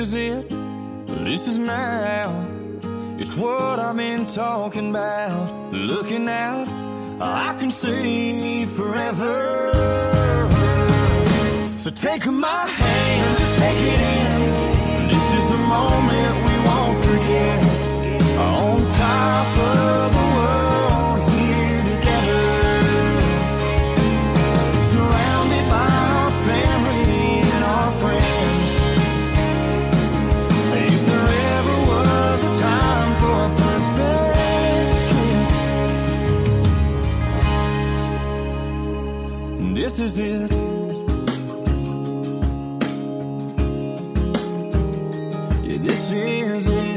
is it, this is now. It's what I've been talking about. Looking out, I can see forever. So take my hand, just take it in. This is the moment we won't forget. On top of the world, here together, surrounded by our family and our friends. If there ever was a time for a perfect kiss, this is it. Yeah, this is it.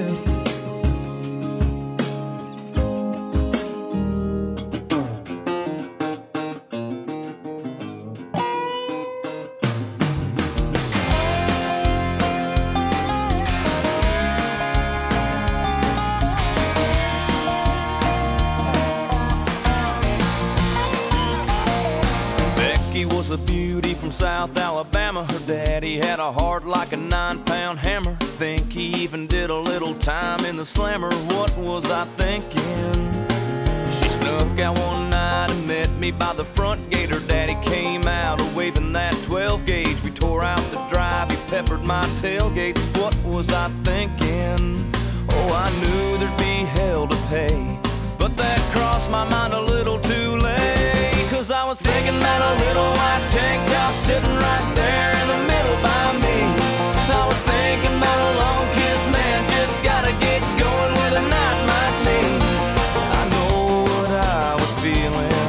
Was a beauty from South Alabama. Her daddy had a heart like a 9-pound hammer. Think he even did a little time in the slammer. What was I thinking? She snuck out one night and met me by the front gate. Her daddy came out waving that 12 gauge. We tore out the drive, he peppered my tailgate. What was I thinking? Oh, I knew there'd be hell to pay, but that crossed my mind a little too late. Cause I was thinking about a little white tank top sitting right there in the middle by me. I was thinking about a long kiss, man, just gotta get going where the night might lead. I know what I was feeling,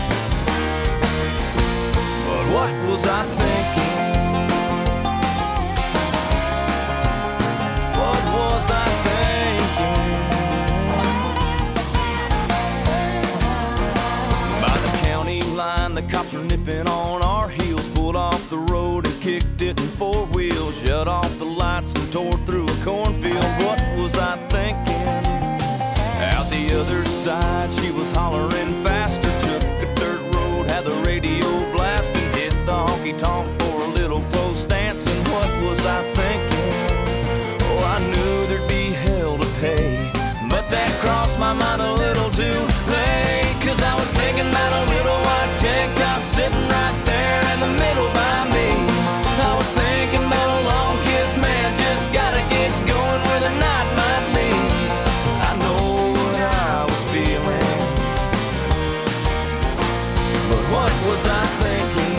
but what was I thinking? What was I thinking? The cops were nipping on our heels, pulled off the road and kicked it in 4 wheels, shut off the lights and tore through a cornfield. What was I thinking? Out the other side, she was hollering faster, took a dirt road, had the radio blasting, hit the honky-tonk for a little close dancing. What was I thinking? Oh, I knew there'd be hell to pay, but that crossed my mind a little too late. Cause I was thinking about a little white tank top sitting right there in the middle by me. I was thinking about a long kiss, man, just gotta get going where the night might lead. I know what I was feeling, but what was I thinking?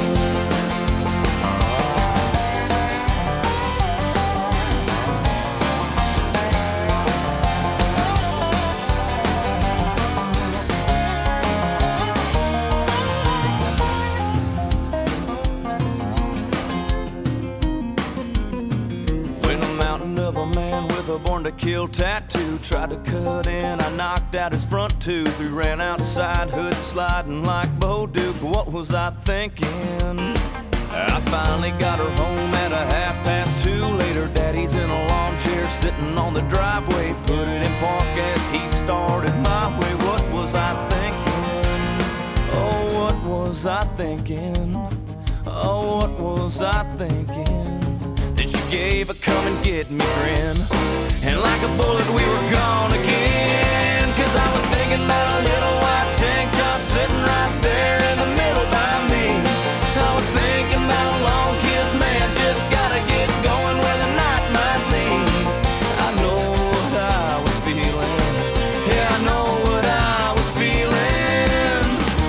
A born to kill tattoo tried to cut in, I knocked out his front tooth. We ran outside, hood sliding like Bo Duke. What was I thinking? I finally got her home at a 2:30. Later, daddy's in a lawn chair sitting on the driveway, put it in park as he started my way. What was I thinking? Oh, what was I thinking? Oh, what was I thinking? Then she gave a come and get me grin, and like a bullet we were gone again. Cause I was thinking about a little white tank top sitting right there in the middle by me. I was thinking about a long kiss, man, just gotta get going where the night might lead. I know what I was feeling, yeah, I know what I was feeling.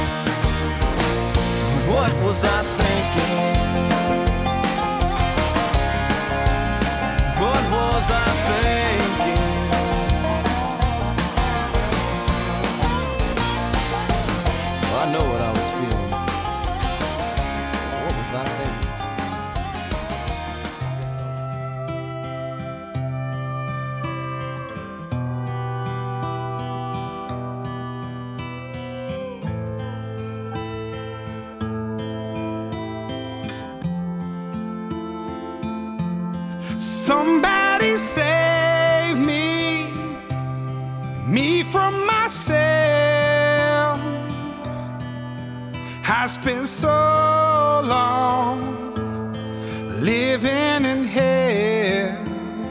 What was I thinking? What was I thinking? I know what I was feeling. What was I thinking? Somebody save me from myself. I spent so long living in hell.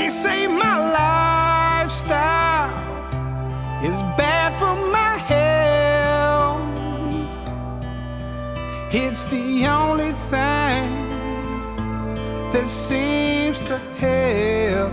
They say my lifestyle is bad for my health. It's the only thing that seems to help.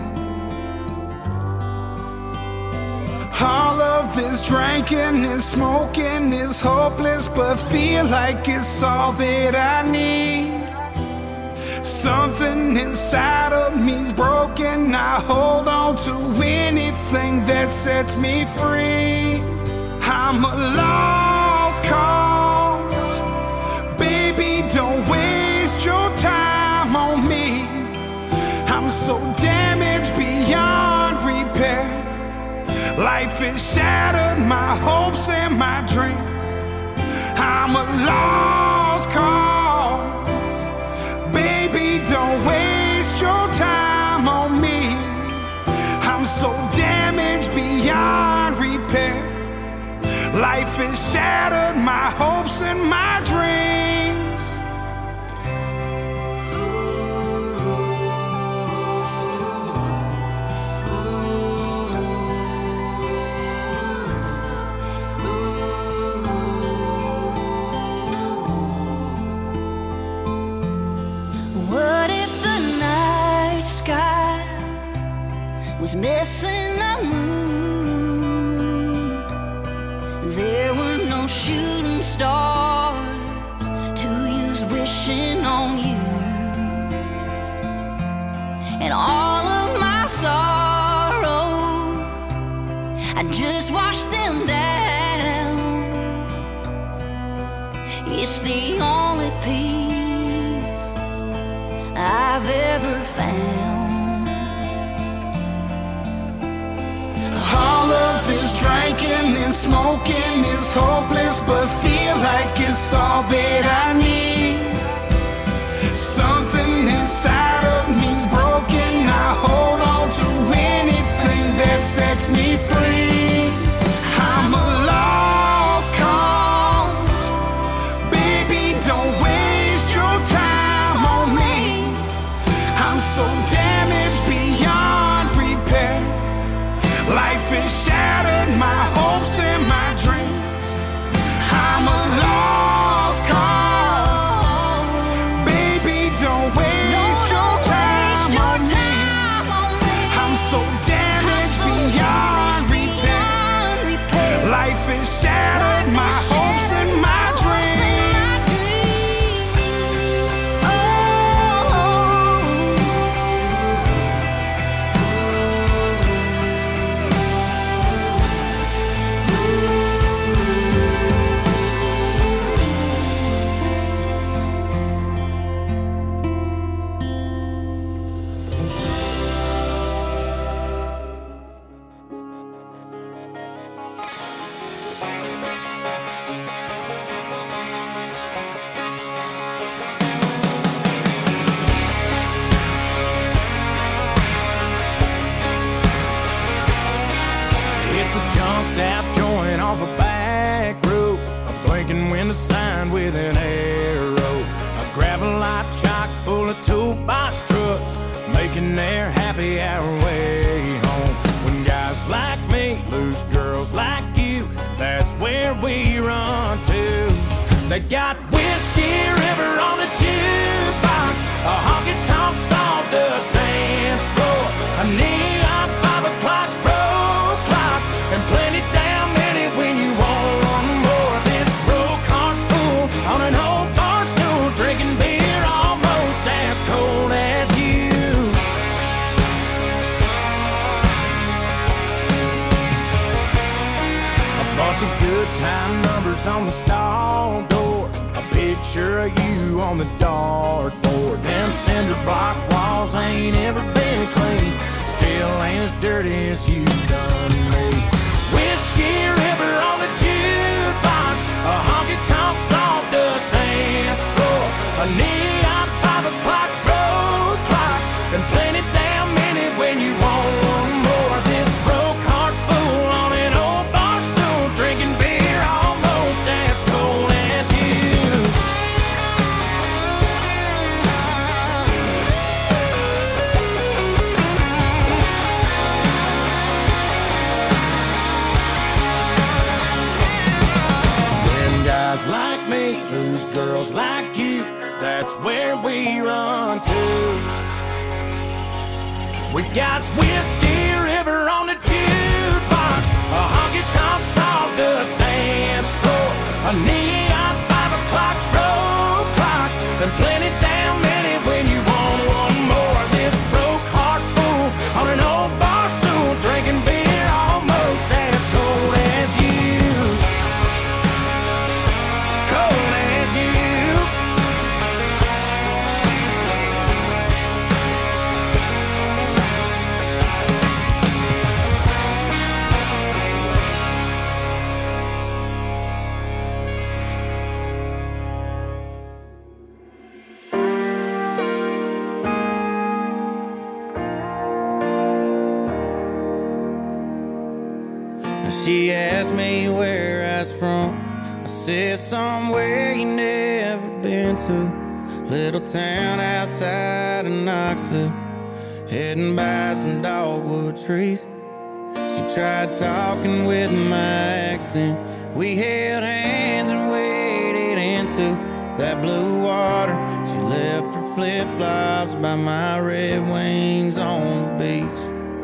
All of this drinking and smoking is hopeless, but feel like it's all that I need. Something inside of me's broken. I hold on to anything that sets me free. I'm a lost cause. Baby, don't waste your time on me. I'm so damaged beyond repair. Life has shattered my hopes and my dreams. I'm a lost cause. Baby, don't waste your time on me. I'm so damaged beyond repair. Life has shattered my hopes and my dreams. Was missing a moon. There were no shooting stars to use wishing on you. And all of my sorrows, I just washed them down. It's the only peace I've ever found. All of this drinking and smoking is hopeless, but feel like it's all that I need. Something inside of me's broken. I hold on to anything that sets me free. I'm a lost cause. Baby, don't waste your time on me. I'm so damaged beyond repair. Life has shattered my hopes and my dreams. I'm a lost cause. Baby, don't waste your time on me. I'm so damaged beyond repair. Life has shattered my hopes and my dreams. It's a jumped out joint off a back road, a blinking window sign with an arrow, a gravel lot chock full of toolbox trucks, making their happy hour way home. When guys like me lose girls like you, that's where we run to. They got Whiskey River on the jukebox, a honky-tonk sawdust dance floor, a neon 5 o'clock road clock, and plenty damn many when you want one more. This broke heart fool on an old bar stool, drinking beer almost as cold as you. A bunch of good time numbers on the stall door, a picture of you on the dartboard. Them cinder block walls ain't ever been clean, still ain't as dirty as you done me. Whiskey River on the jukebox, a honky-tonk sawdust dance floor, a neon 5 o'clock road clock, and plenty damn many when you want one more. This broke heart fool on an old bar stool, drinking beer almost as cold as you. We got Whiskey River on the jukebox, a honky-tonk sawdust dance floor, a neon 5 o'clock road clock, and plenty damn many when you want one more. This broke heart fool on an old bar stool, drinking beer almost as cold as you. Cold as you. She asked me where I was from. I said somewhere you never been to. Little town outside of Knoxville, heading by some dogwood trees. She tried talking with my accent. We held hands and waded into that blue water. She left her flip-flops by my Red Wings on the beach.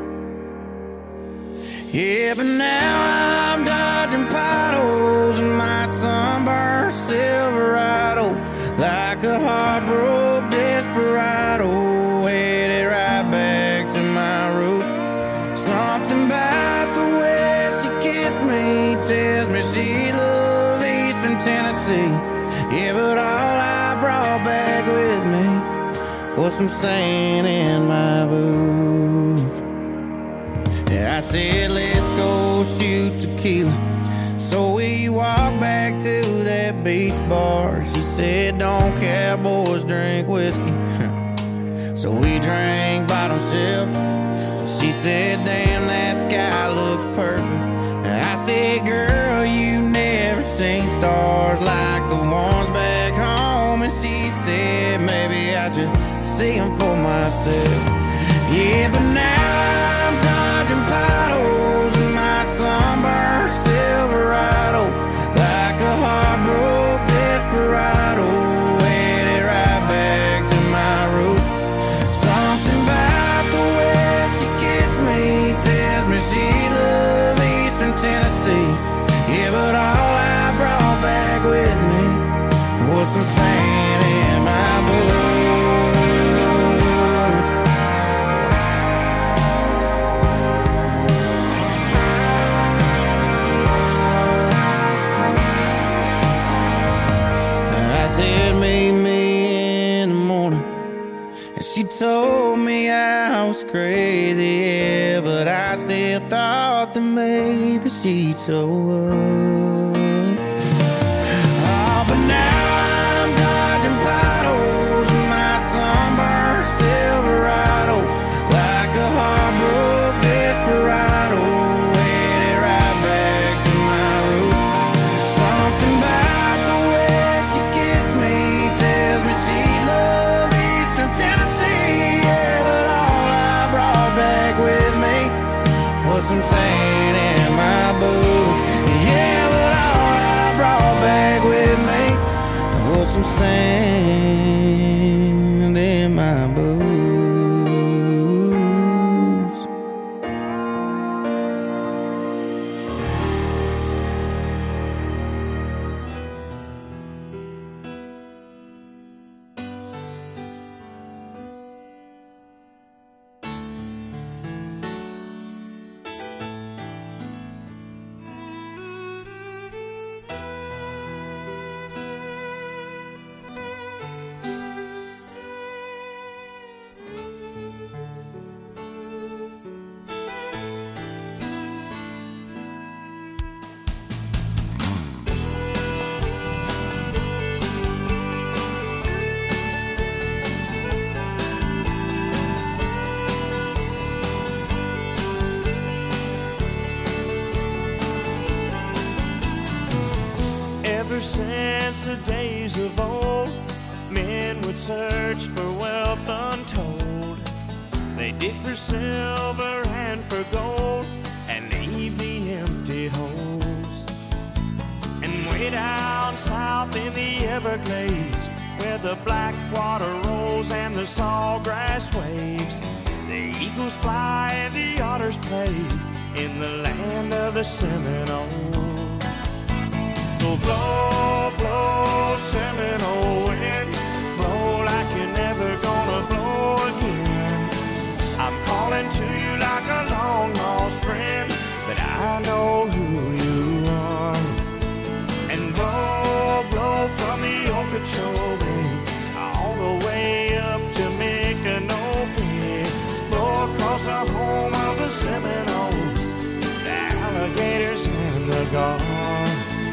Yeah, but now I'm dodging potholes in my sunburned Silverado, like a heartbroken desperado, headed right back to my roots. Something about the way she kissed me tells me she loved Eastern Tennessee. Yeah, but all I brought back with me was some sand in my boots. I said, let's go shoot tequila. So we walked back to that beach bar. She said, don't cowboys drink whiskey. So we drank bottom shelf. She said, damn, that sky looks perfect. I said, girl, you never seen stars like the ones back home. And she said, maybe I should see them for myself. Yeah, but now I'm dodging potholes in my sunburned Silverado, like a heartbroken desperado, headed right back to my roots. Something about the way she kissed me tells me she loved Eastern Tennessee. Yeah, but all I brought back with me was some sand in my boots. Said meet me in the morning, and she told me I was crazy, yeah, but I still thought that maybe she'd show up. Oh, but now I'm dodging potholes in my sunburned Silverado, like a heartbroken desperado, headed right back to my roots. Something about the way she kissed me tells me she loved Eastern Tennessee. Yeah, but all I brought back with me was some sand in my boots. Yeah, but all I brought back with me was some sand in my boots. Ever since the days of old, men would search for wealth untold. They dig for silver and for gold, and leave the empty holes. And way down south in the Everglades, where the black water rolls and the sawgrass waves, The eagles fly and the otters play in the land of the Seminoles. So blow, blow, Seminole wind, blow like you're never gonna blow again. I'm calling to you like a long lost friend, but I know who you are. And blow, blow from the Okeechobee all the way up to Micanopy. Blow across the home of the Seminoles, the alligators and the gulls.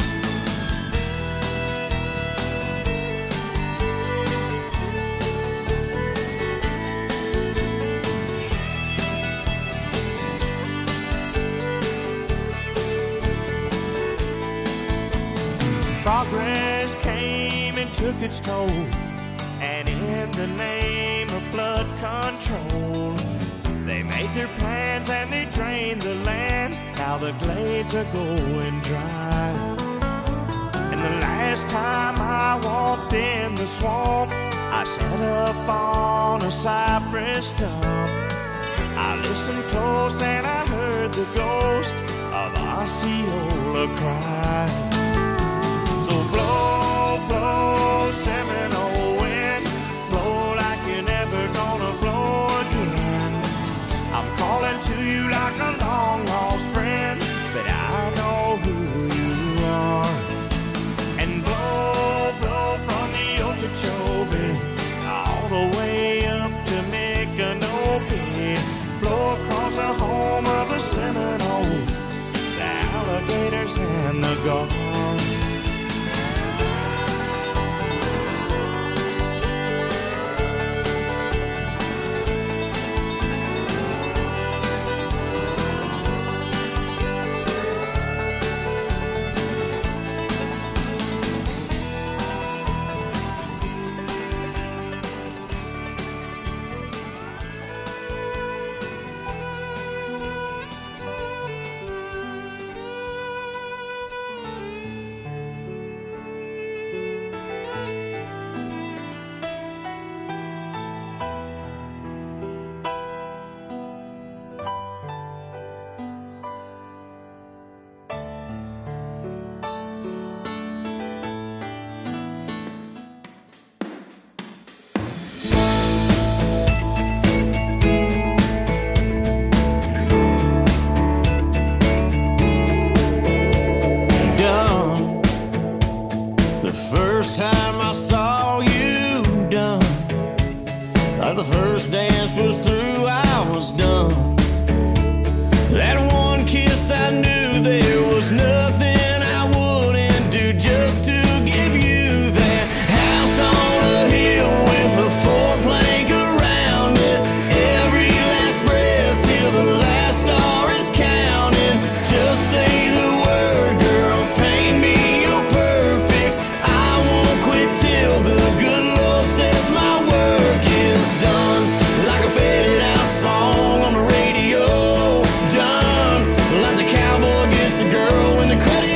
Progress came and took its toll, and in the name of flood control, they made their plans and they drained the land. Now the glades are going dry. And the last time I walked in the swamp, I sat up on a cypress stump. I listened close and I heard the ghost of Osceola cry. Blow, blow, Seminole wind, blow like you're never gonna blow again. I'm calling to you like a long lost friend, but I know who you are. And blow, blow from the Okeechobee all the way up to Micanopy. Blow across the home of the Seminoles, the alligators and the gulls. First time I saw you done, like the first dance was through, I was done. That one kiss, I knew there was nothing I wouldn't do just to give you that house on a hill with a four-plank around it. Every last breath till the last star is counted. Just say the word, girl, paint me your perfect. I won't quit till the good Lord says my work is done. Like a faded out song on the radio, done. Like the cowboy gets the girl when the credit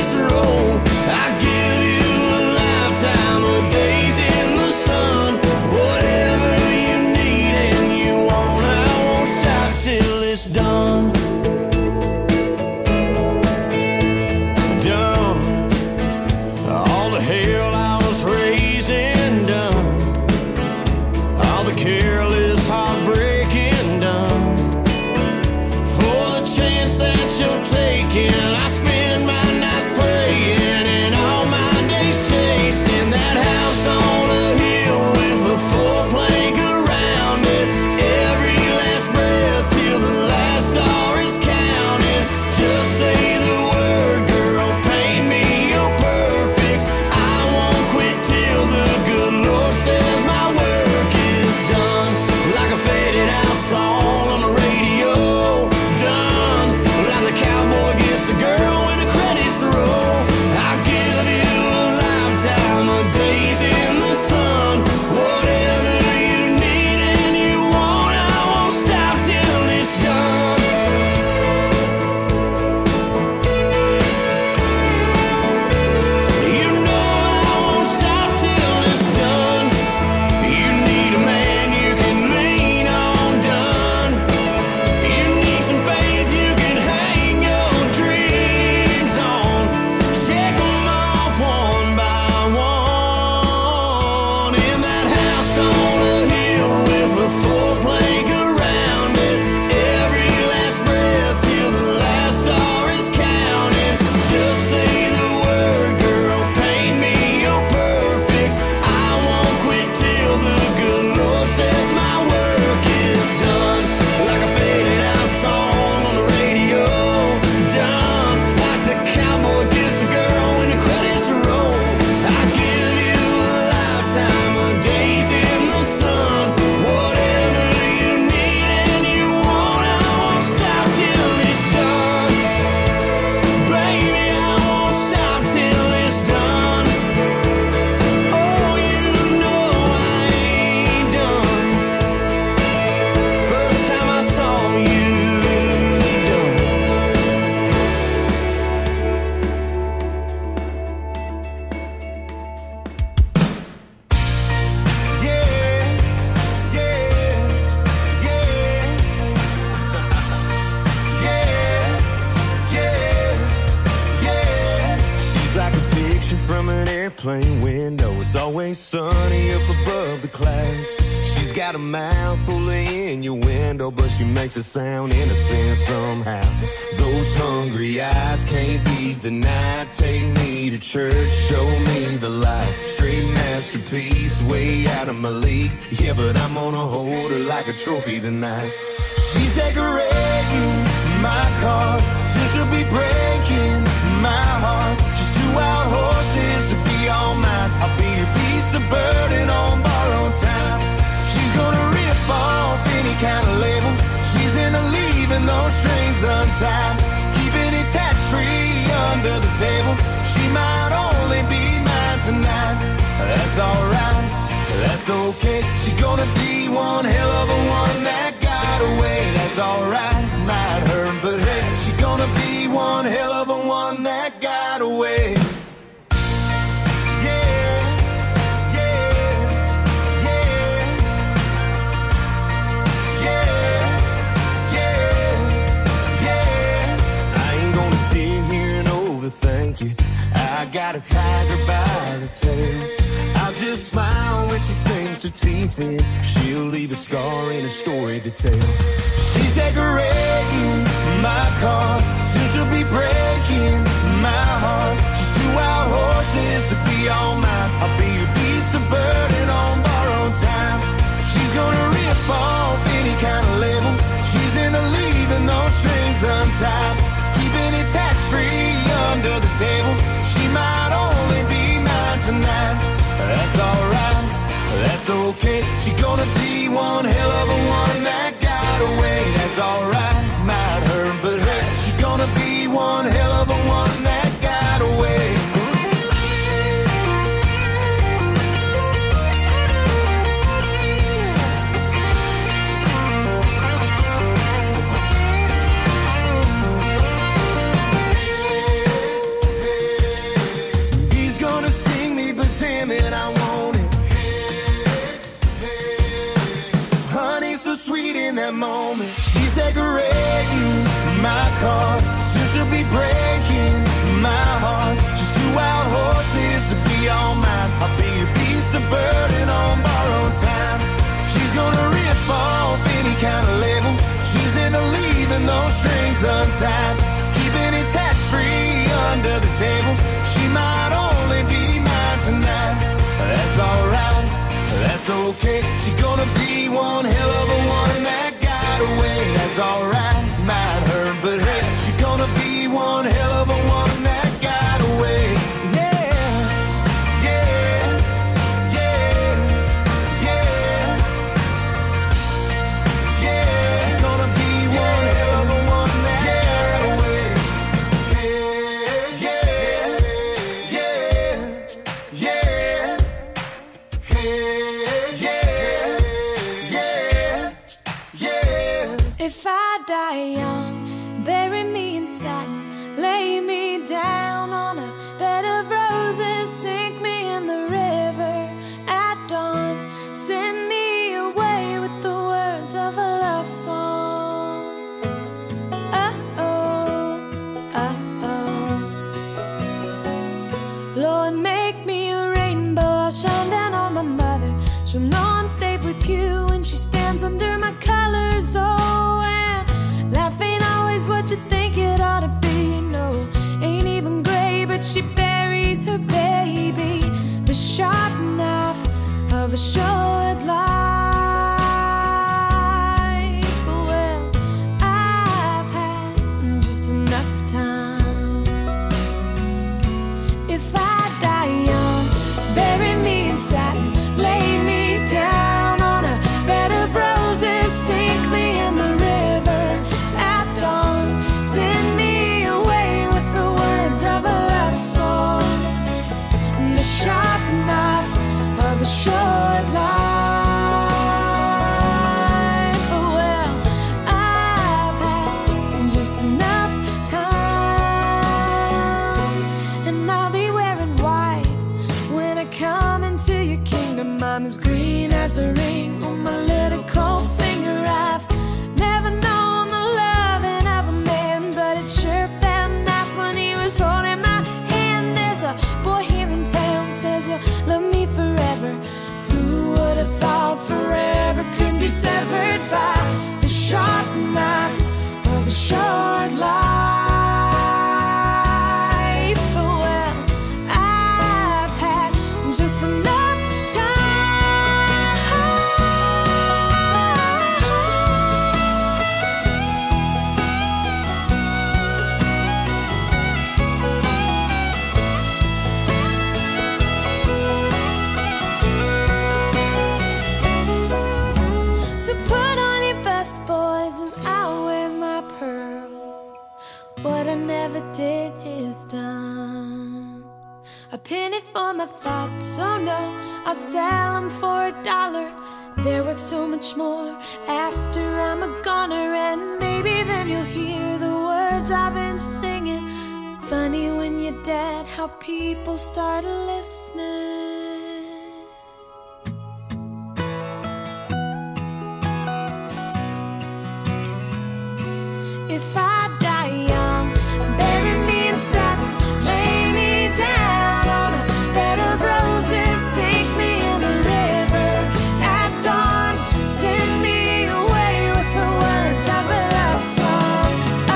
airplane window. It's always sunny up above the clouds. She's got a mouth full of innuendo, but she makes it sound innocent somehow. Those hungry eyes can't be denied. Take me to church, show me the light. Straight masterpiece, way out of my league. Yeah, but I'm gonna hold her like a trophy tonight. She's decorating my car, soon she'll be breaking my heart. She's 2 wild horses to be all mine. I'll be a beast of burden on borrowed time. She's gonna rip off any kind of label. She's into leaving those strings untied, keeping it tax-free under the table. She might only be mine tonight. That's alright, that's okay. She's gonna be one hell of a one that got away. That's alright, might hurt, but hey, she's gonna be one hell of a one that got away. Thank you. I got a tiger by the tail. I'll just smile when she sinks her teeth in. She'll leave a scar and a story to tell. She's decorating my car, soon she'll be breaking my heart. She's 2 wild horses to be all mine. I'll be a beast of burden on borrowed time. She's gonna rip off any kind of label. She's into leaving those strings untied, keeping it tax-free under the table. She might only be mine tonight. That's alright, that's okay. She's gonna be one hell of a one that got away. That's alright, might hurt, but hey, she's gonna be one hell of a one that got away. That moment, she's decorating my car, soon she'll be breaking my heart. She's 2 wild horses to be all mine. I'll be a beast of burden on borrowed time. She's gonna rip off any kind of label. She's into leaving those strings untied, keeping it tax-free under the table. She might only be mine tonight. That's alright, that's okay. She's gonna be one hell of a one that got away. That's alright, might hurt, but hey, she's gonna be one hell of a one that got away. Yeah, yeah, yeah, yeah, yeah. She's gonna be one hell of a one that got away. Yeah, yeah, yeah, yeah, yeah. If I die young, bury me in satin, lay me down on a bed of roses, sink me in the river at dawn, send me away with the words of a love song. Oh-oh, oh-oh. Lord, make me a rainbow, I'll shine down on my mother. She'll know I'm safe with you when she stands under my colors. Oh, and life ain't always what you think it ought to be. No, ain't even gray, but she buries her baby. The sharp knife of a short life. Well, I've had just enough time. If I die young, bury me in satin, lay me down on a bed of roses, sink me in the river at dawn, send me away with the words of a love song. The sharp knife of a short life. I never did is done. A penny for my thoughts, oh no, I'll sell them for $1. They're worth so much more after I'm a goner. And maybe then you'll hear the words I've been singing. Funny when you're dead how people start listening. If I die young, bury me in satin, lay me down on a bed of roses, sink me in a river at dawn, send me away with the words of a love song.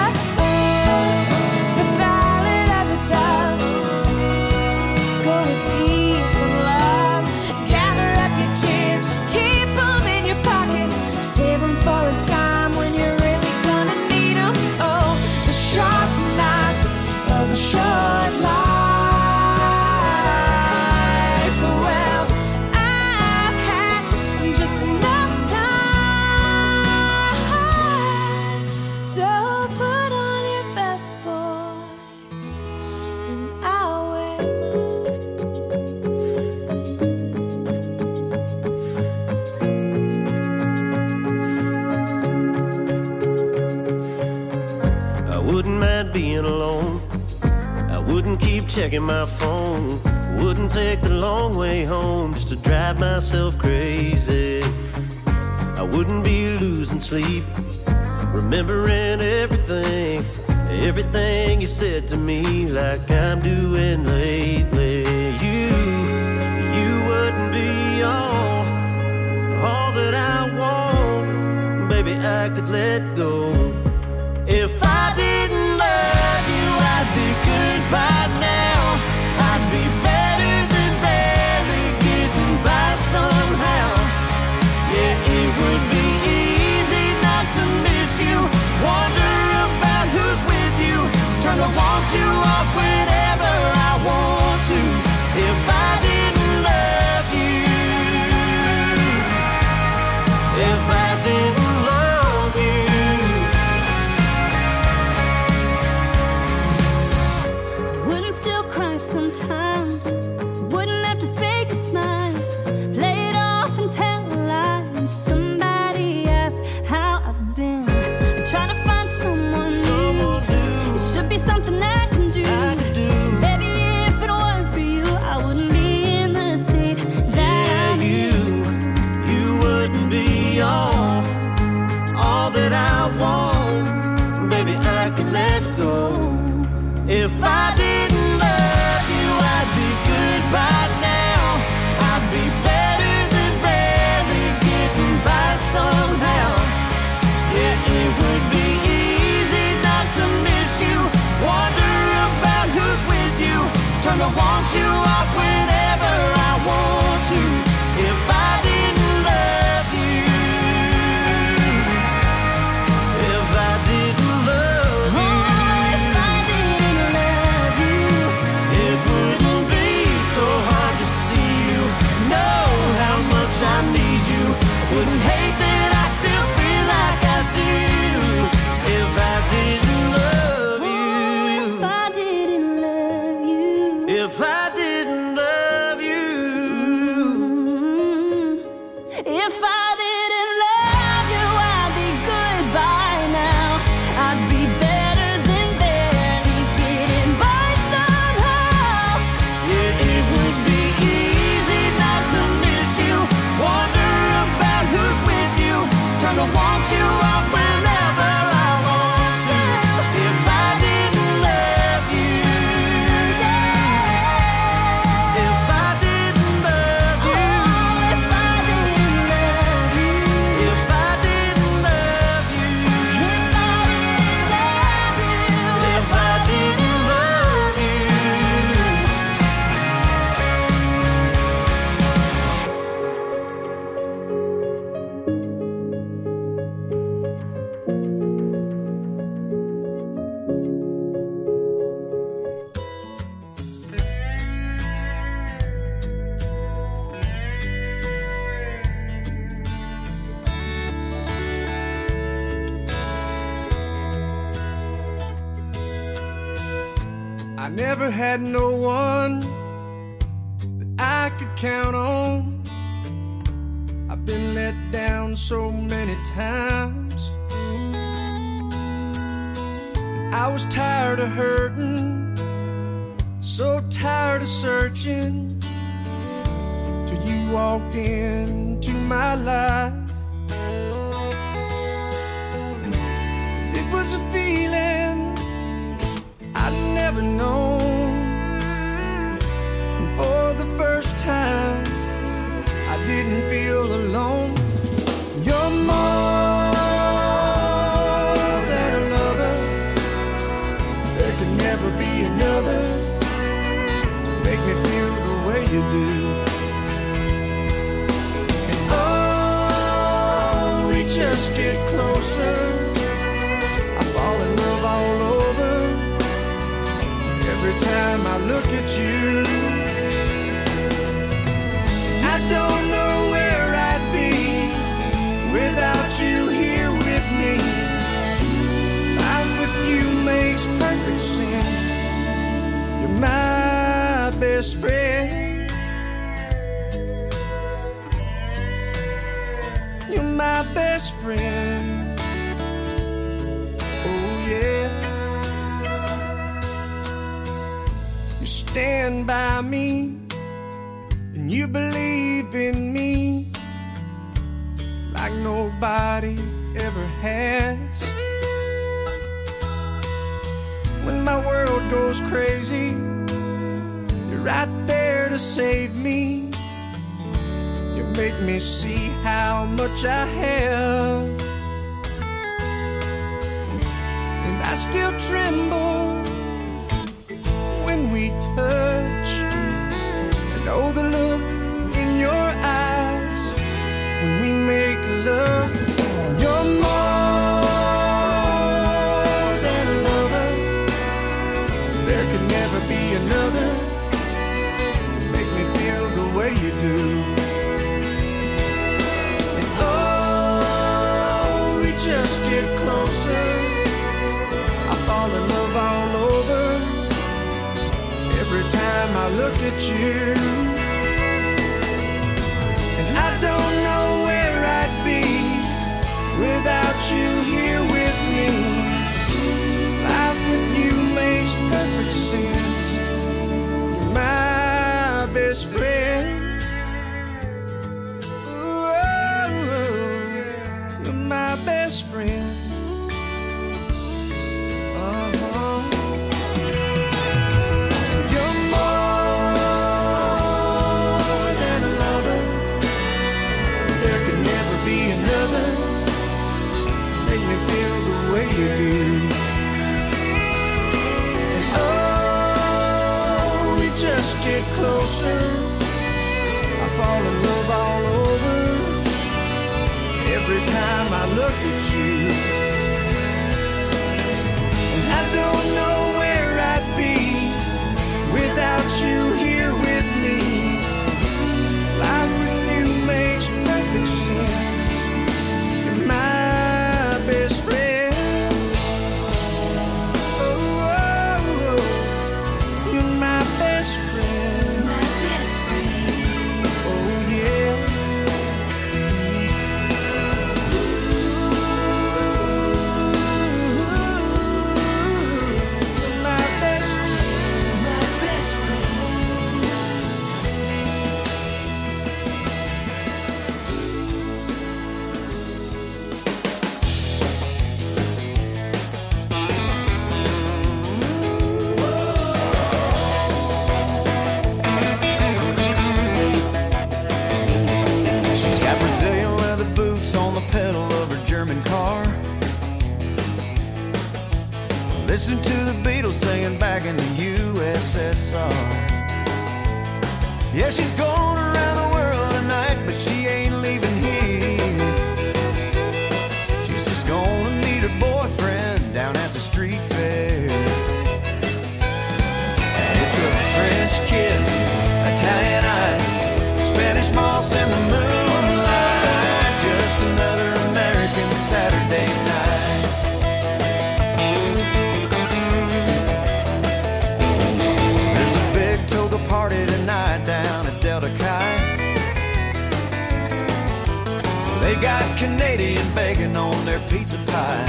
The ballad of the dove. Go with peace and love. Gather up your tears, keep them in your pocket, save them for a time when you're really gonna need them. Oh, the sharp knife of a short life. Well, I've had just enough time. So put on your best, boys, and I'll wear I wouldn't mind being alone. I wouldn't keep checking my phone. Wouldn't take the long way home just to drive myself crazy. I wouldn't be losing sleep, remembering everything, everything you said to me, like I'm doing lately. You wouldn't be all that I want. Baby, I could let go. If I didn't love you, I'd be good by now. I'd be better than barely getting by somehow. Yeah, it would be easy not to miss you, wonder about who's with you, turn to want you off whenever I want to. If I didn't love you, if I didn't love you. Wouldn't still cry sometimes. Wouldn't have to fake a smile. Play it off and tell a lie. When somebody asks how I've been, I try to find someone new. It should be something I can do. Maybe if it weren't for you, I wouldn't be in the state that I'm in. You wouldn't be all that I want. Baby, I could let go. If I didn't love you, I'd be good by now. I'd be better than barely getting by somehow. Yeah, it would be easy not to miss you, wonder about who's with you, turn to want you off whenever I want to. If I didn't love you, if I didn't love you, If I didn't love you, it wouldn't be so hard to see you, know how much I need you, wouldn't hate that I still feel like I do. If I didn't love you, if I didn't love you, if I didn't love you. if I didn't love you, I'd be good by now. I'd be better than barely getting by somehow. Yeah, it would be easy not to miss you, wonder about who's with you, turn to want you off whenever I want to. If I didn't love you, if I didn't love you, If I didn't love you, if I didn't love you, if I didn't love you, if I didn't love you. never had no one that I could count on. I've been let down so many times. I was tired of hurting, so tired of searching, till you walked into my life. It was a feeling I'd never known, and for the first time I didn't feel alone. You're more than a lover. There could never be another to make me feel the way you do. And oh, we just get closer. I fall in love all over every time I look at you. I don't know where I'd be without you here with me. Life with you makes perfect sense. You're my best friend. You're my best friend. Oh yeah. You stand by me and you believe in me like nobody ever has. When my world goes crazy, you're right there to save me. You make me see how much I have, and I still tremble when we touch. I know the look in your eyes when we make love. You're more than a lover. There could never be another to make me feel the way you do. And oh, we just get closer. I fall in love all over every time I look at you. And I don't know where I'd be without you here with me. Life with you makes perfect sense. You're my best friend. Ooh, you're my best friend. You're more than a lover. There could never be another. Make me feel the way you do. And oh, we just get closer. I fall in love all over every time I look at you. And I don't know where I'd be without you here with me. Life with you makes perfect sense. You're my best friend. Oh, oh, oh. You're my best friend. My best friend. Oh yeah. You're my best friend. My best friend. She's got Brazilian leather boots on the pedal of her German car. Listen to the Beatles singing back in the USSR. Yeah, she's going around the world tonight, but she ain't leaving here. She's just gonna meet her boyfriend down at the street fair. And it's a French kiss, Italian ice, Spanish moss and the moonlight. Just another American Saturday night. Canadian bacon on their pizza pie.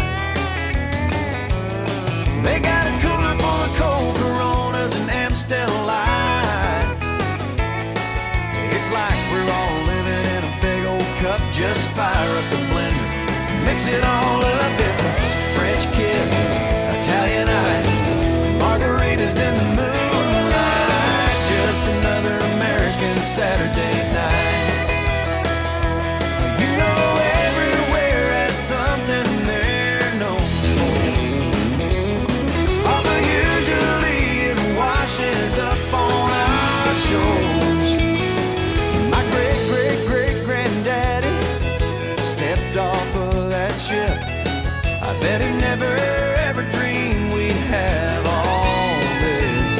They got a cooler full of cold Coronas and Amstel Light. It's like we're all living in a big old cup. Just fire up the blender, mix it all up. It's a French kiss, Italian ice, margaritas in the moonlight. Just another American Saturday night. You know everywhere has something they're known for. Although usually it washes up on our shores. My great-great-great-granddaddy stepped off of that ship. I bet he never ever dreamed we'd have all this.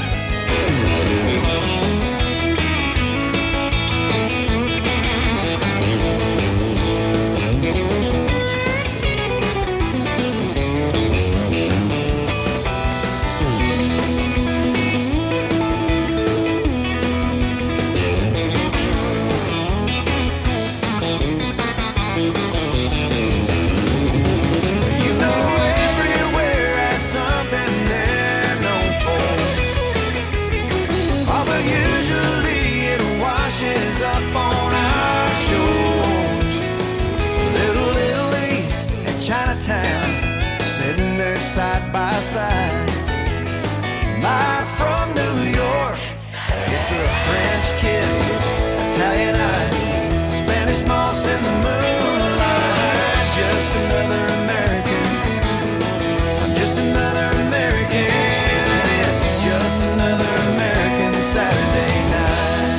You know everywhere has something they're known for. Although usually it washes up on our shores. Little Italy and Chinatown sitting there side by side. Live from New York, it's a French kiss, Italian ice, Spanish moss in the moonlight. Just another American, I'm just another American, and it's just another American Saturday night.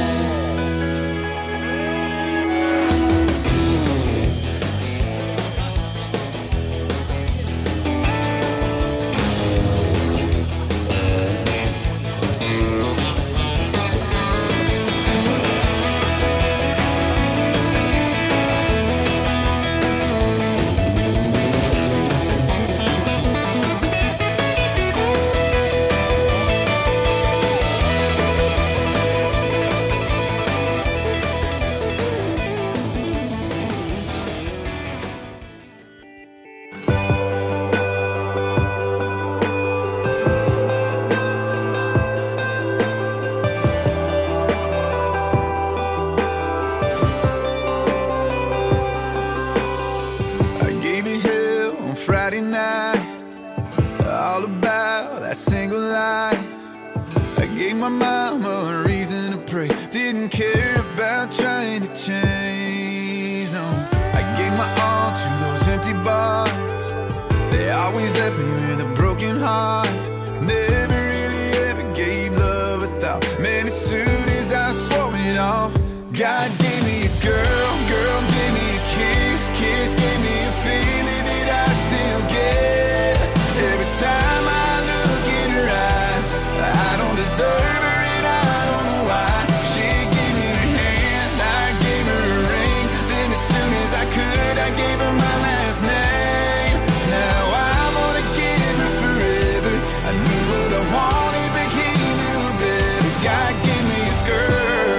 I gave you hell on Friday night, all about that single life. I gave my mama a reason to pray, didn't care about trying to change, no. I gave my all to those empty bars, they always left me with a broken heart. Never really ever gave love a thought, man, as soon as I swore it off. God gave me a girl, girl gave me a kiss, kiss gave me a feeling that I still get. Every time I look in her eyes, I don't deserve her and I don't know why. She gave me her hand, I gave her a ring, then as soon as I could, I gave her my last name. Now I'm gonna give her forever. I knew what I wanted, but he knew better. God gave me a girl.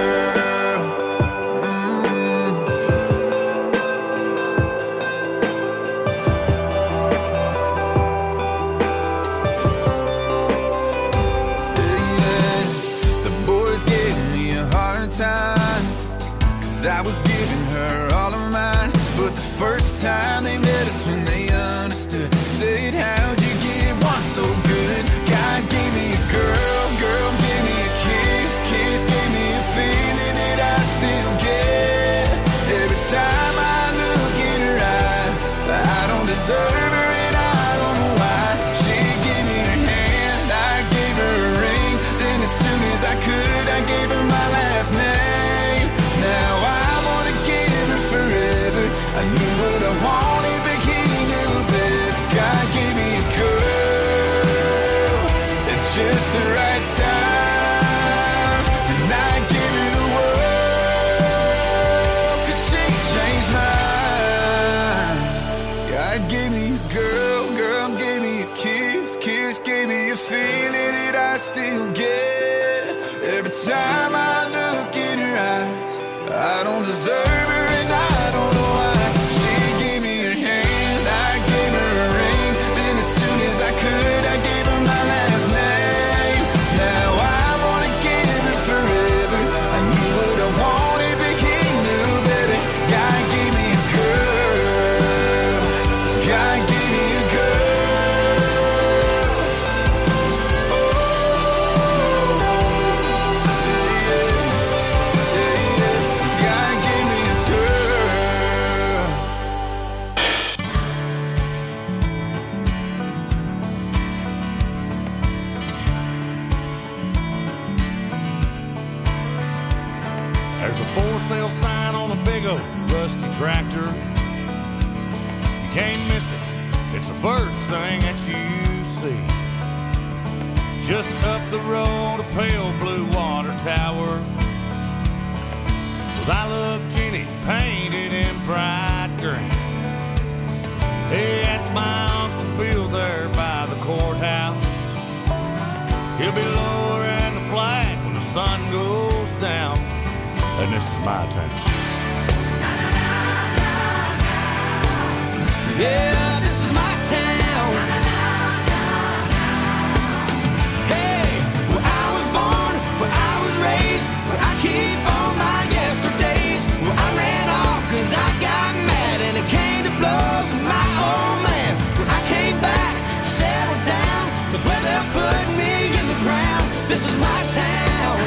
Time, 'cause I was giving her all of mine, but the first time they met us when they understood, said how'd you get one so good? God gave me a girl, girl gave me a kiss, kiss gave me a feeling that I still get. Every time I look in her eyes, I don't deserve her and I don't know why. She gave me her hand, I gave her a ring, then as soon as I could, I gave her my last name. Now I wanna give her forever. I knew what I wanted, but he knew better. God gave me a girl, it's just the right time, and I give her the world, 'cause she changed mine. God gave me a girl, girl gave me a kiss, kiss gave me a feeling that I still get. Every time I look in her eyes, I don't deserve her and I don't know why. She sale sign on a big old rusty tractor. You can't miss it, it's the first thing that you see. Just up the road, a pale blue water tower with I Love Jenny painted in bright green. Hey, that's my Uncle Bill there by the courthouse. He'll be lowering the flag when the sun goes down. And this is my town. Yeah, this is my town. Hey, where I was born, where I was raised, where I keep all my yesterdays, where I ran off 'cause I got mad and it came to blows with my old man. Where I came back, settled down, was where they put me in the ground. This is my town.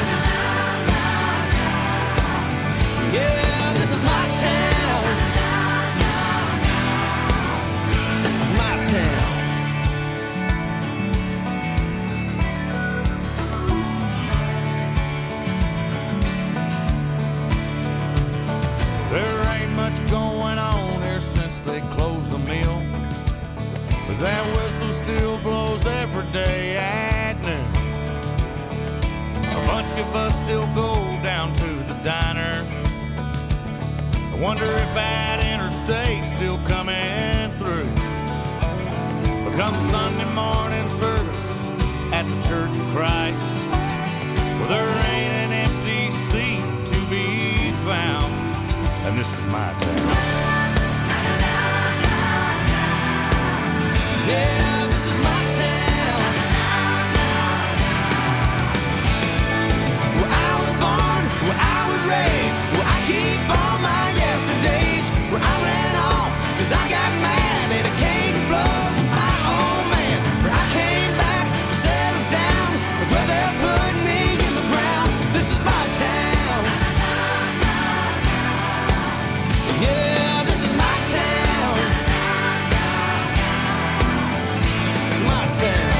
Yeah, this is my town. My town. There ain't much going on here since they closed the mill, but that whistle still blows every day at noon. A bunch of us still go down to the diner. I wonder if that interstate's still coming through. But come Sunday morning service at the Church of Christ, well, there ain't an empty seat to be found. And this is my town. Yeah, this is my town. Where I was born, where I was raised, where I keep all my yesterdays, where I ran off 'cause I got mad and it came to blows with my old man. Where I came back, settled down, where they put me in the ground. This is my town. Yeah, this is my town. My town.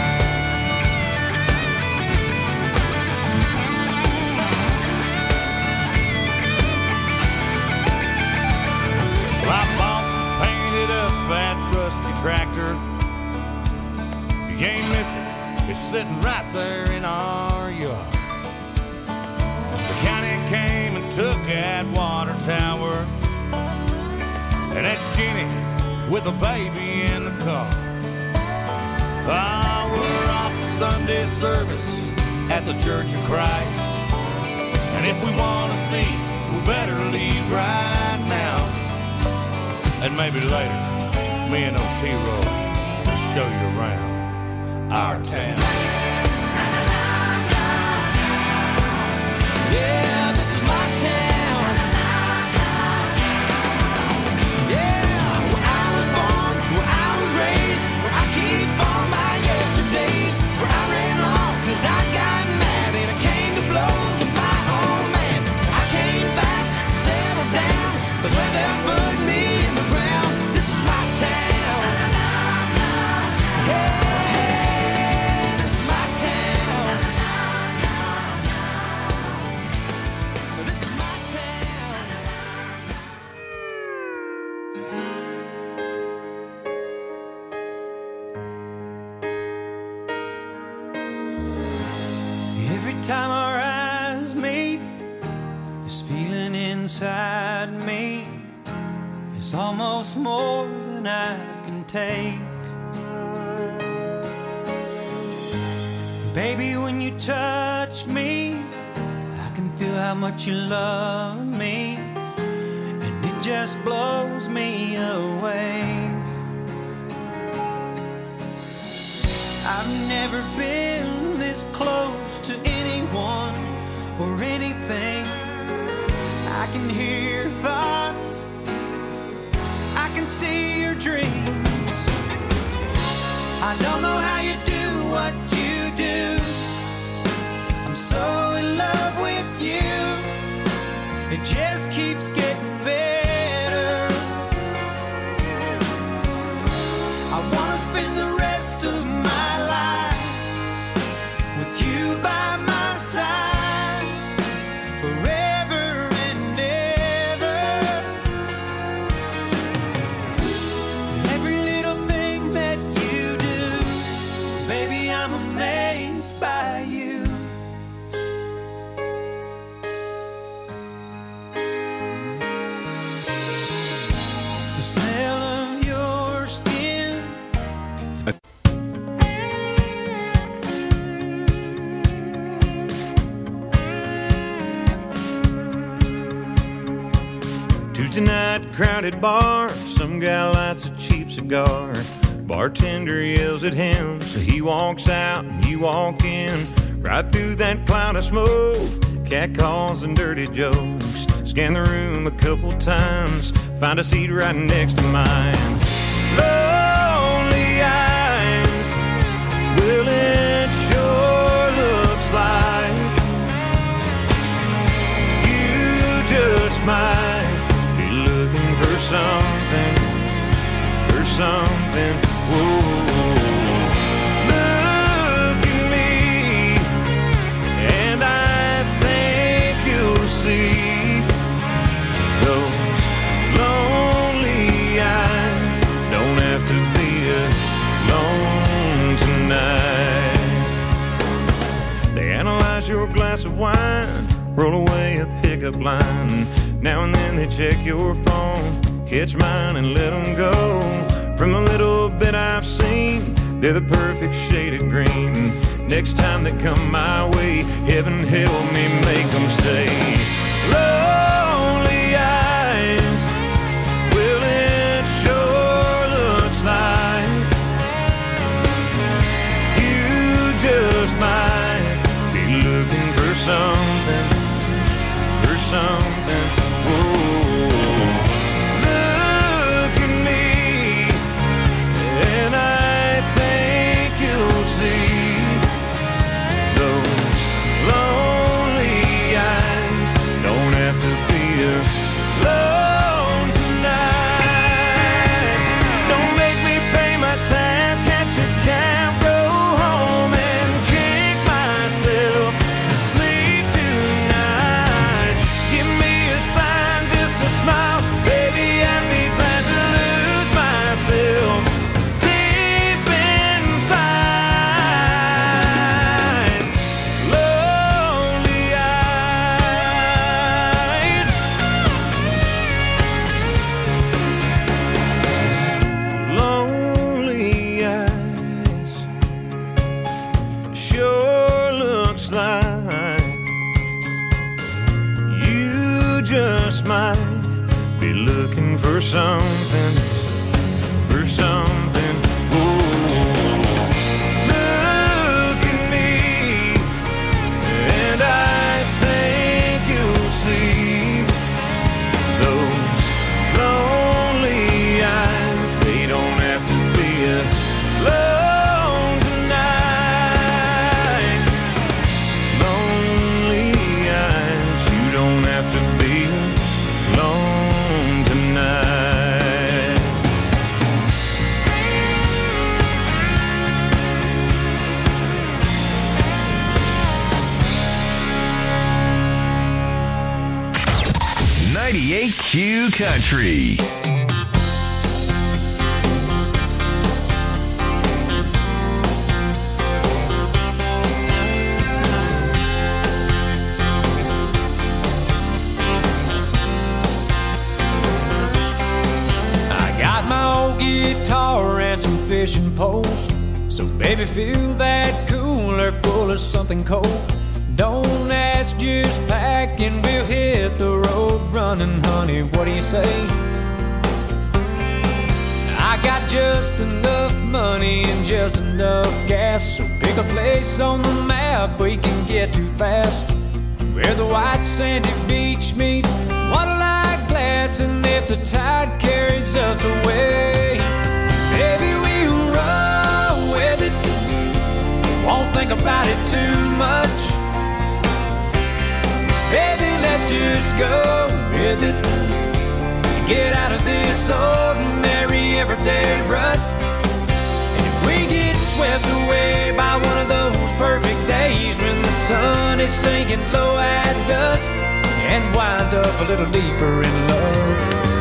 Well, I bought and painted up that rusty tractor. You can't miss it, it's sitting right there in our yard. The county came and took that water tower, and that's Jenny with a baby in the car. Ah, we're off to Sunday service at the Church of Christ, and if we want to see, we better leave right now. And maybe later, me and Otero will show you around our town. Yeah, this is my town. Yeah, where I was born, where I was raised, where I keep all my yesterdays, where I ran off 'cause I got mad and it came to blows with my old man. I came back, settled down, but where they put me in the ground. This is my town. Yeah, this is my town. This is my town. Every time our eyes meet, this feeling inside me is almost more than I can take. Baby, when you touch me, I can feel how much you love me, and it just blows me away. I've never been this close to anyone or anything. I can hear thoughts, I can see your dreams. I don't know how you do what you do. I'm so in love with you. It just keeps getting better. I wanna spend the rest of my life with you by my side, forever and crowded bar, some guy lights a cheap cigar. Bartender yells at him, so he walks out and you walk in. Right through that cloud of smoke, cat calls and dirty jokes. Scan the room a couple times, find a seat right next to mine. Lonely eyes, well it sure looks like you just might be looking for something, for something. Whoa. Look at me, and I think you'll see those lonely eyes don't have to be alone tonight. They analyze your glass of wine, roll away a pickup line. Now and then they check your phone, catch mine and let them go. From the little bit I've seen, they're the perfect shade of green. Next time they come my way, heaven help me make them say, lonely eyes, well it sure looks like you just might be looking for something, for something. Whoa. For something, for something. Ooh. Look at me, and I think you'll see those lonely eyes. They don't have to be alone tonight. Lonely eyes, you don't have to be alone tonight. 98Q Country. Guitar and some fishing poles, so baby fill that cooler full of something cold. Don't ask, just pack and we'll hit the road running, honey, what do you say? I got just enough money and just enough gas, so pick a place on the map we can get to fast, where the white sandy beach meets water-like glass, and if the tide carries us away, baby, we'll roll with it, won't think about it too much. Baby, let's just go with it, get out of this ordinary everyday rut. And if we get swept away by one of those perfect days when the sun is sinking low at dusk, and wind up a little deeper in love,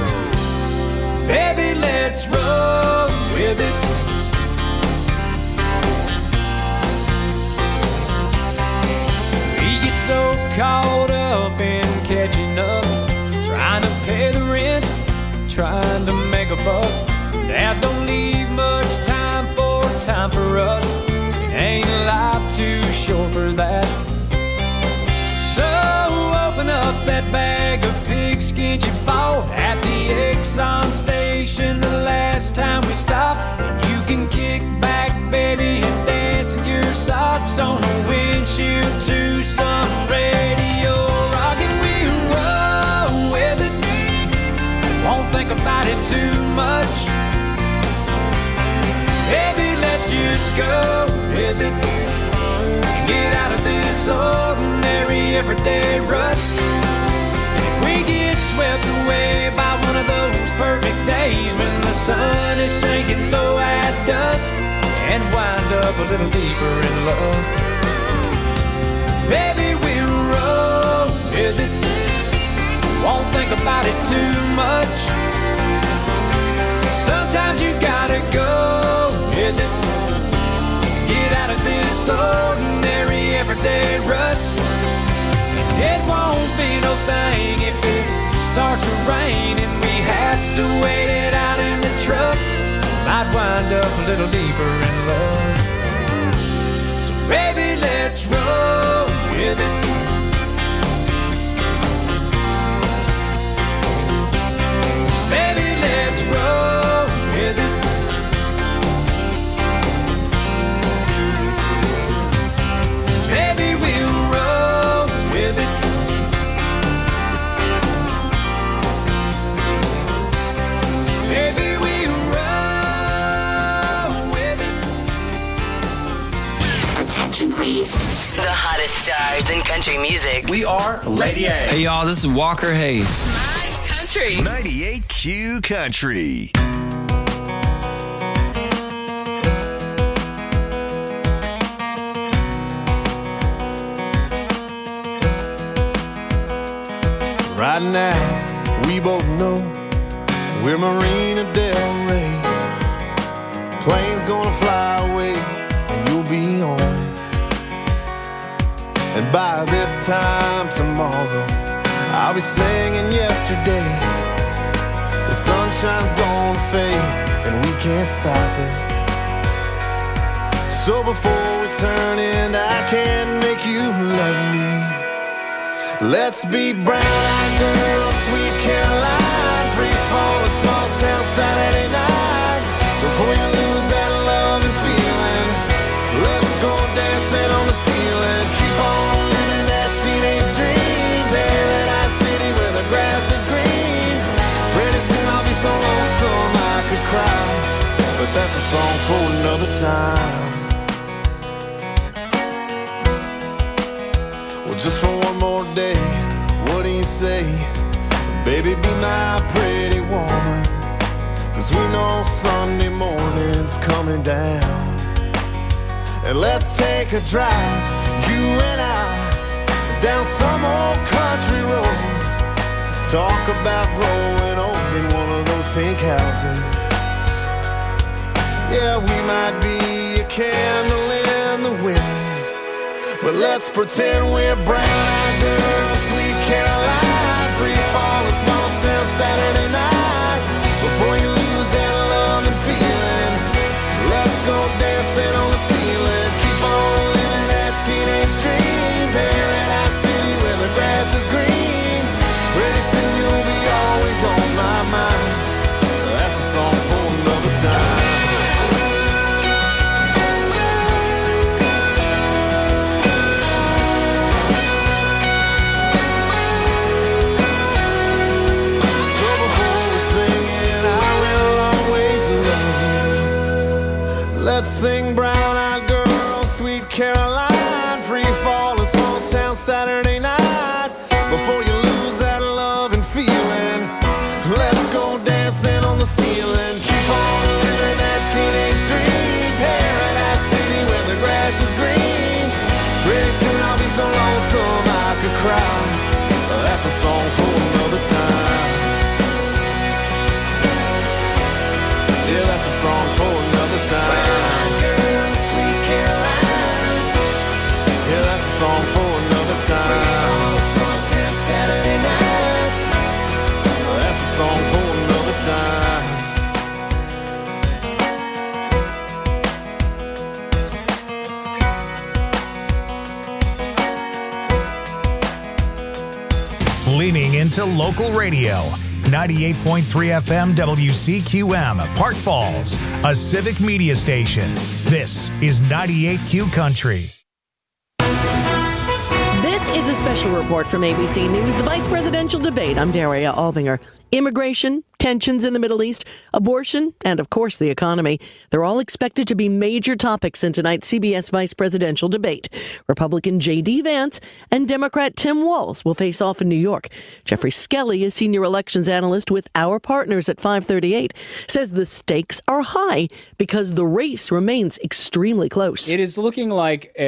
baby, let's roll with it. We get so caught up in catching up, trying to pay the rent, trying to make a buck, that don't leave much time for us. It ain't life too short for that. So open up that bag of pigskin you bought at the Exxon station the last time we stopped. And you can kick back, baby, and dance in your socks on the windshield to some radio rock, and we roll with it. Won't think about it too much. Baby, let's just go with it and get out of this ordinary everyday rut. And we get swept away by one of those perfect days when the sun is sinking low at dusk and wind up a little deeper in love. Baby, we'll roll with it. Won't think about it too much. Sometimes you gotta go with it. Get out of this ordinary everyday rut. It won't be no thing if it starts to rain and we have to wait it out in the truck. Might wind up a little deeper in love. So baby, let's roll with it. Baby, let's roll with it. Baby, we'll roll with it. Baby, we'll roll with it. Attention, please. The hottest stars in country music. We are Lady A. Hey, y'all, this is Walker Hayes. Country 98Q Country. Right now, we both know we're Marina Del Rey. Plane's gonna fly away, and you'll be on it. And by this time tomorrow, I'll be singing yesterday. The sunshine's gonna fade, and we can't stop it. So before we turn in, I can't make you love me. Let's be brown-eyed girls, sweet Caroline, free fall, a small town Saturday night. Before you lose that love and feeling, let's go dancing on the ceiling. Keep on living that teenage dream, Paradise City where the grass is green. Pretty soon I'll be so lonesome I could cry, but that's a song for another time. Well, just for one more day, what do you say? Baby, be my pretty woman, 'cause we know Sunday morning's coming down. And let's take a drive, you and I, down some old country road. Talk about growing old in one of those pink houses. Yeah, we might be a candle in the wind, but let's pretend we're brown-eyed girls, sweet Caroline, free fall, a small town Saturday night. Before you lose that love and feeling, let's go dancing on the ceiling. Keep on living that teenage dream, Paradise City where the grass is green. Pretty soon you'll be always on my mind. That's a song for another time. Let's sing brown-eyed girl, sweet Caroline, free fall, a small town Saturday night. Before you lose that love and feeling, let's go dancing on the ceiling. Keep on living that teenage dream, Paradise City where the grass is green. Pretty soon I'll be so lonesome I could cry. That's a song for another time. Yeah, that's a song for another time. Song for another time. Saturday night. That's a song for another time. Leaning to local radio. 98.3 FM WCQM, Park Falls, a civic media station. This is 98Q Country. This is a special report from ABC News, the vice presidential debate. I'm Daria Albinger. Immigration, tensions in the Middle East, abortion, and of course the economy. They're all expected to be major topics in tonight's CBS vice presidential debate. Republican J.D. Vance and Democrat Tim Walz will face off in New York. Jeffrey Skelly, a senior elections analyst with our partners at 538, says the stakes are high because the race remains extremely close. It is looking like